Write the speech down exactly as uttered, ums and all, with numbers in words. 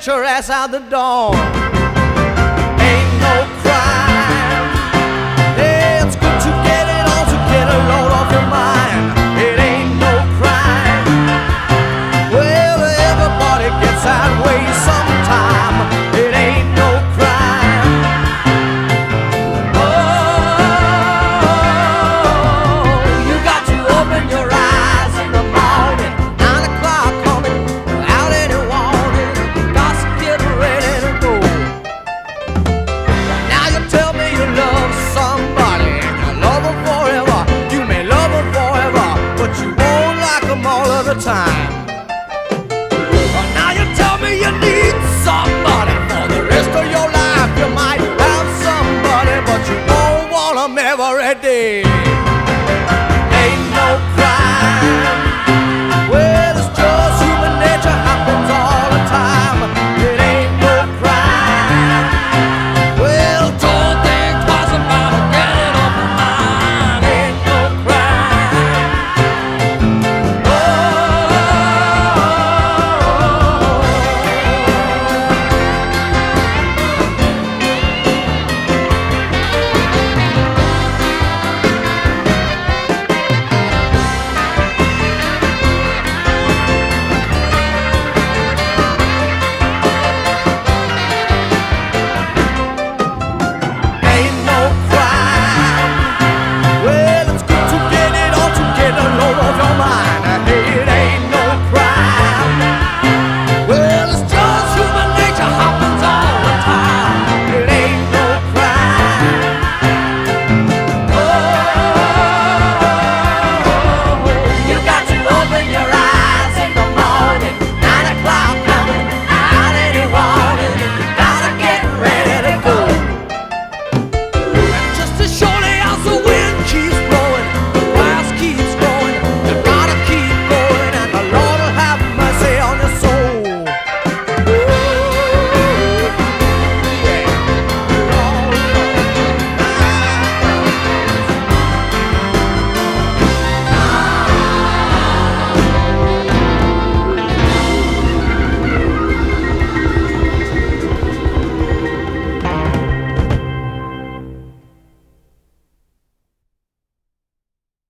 get your ass out the door. Ain't no crime. Hey, it's good to get it on, to get a load off your mind. It ain't no crime. Well, everybody gets that way sometime. It ain't no crime. Oh, you got to open your eyes in the morning. Nine o'clock coming without any warning. You got to get ready to go. Now you tell me you love somebody and you love them forever. You may love them forever, but you won't like them all of the time. Now you tell me you need somebody for the rest of your life. You might have somebody, but you won't want them every day.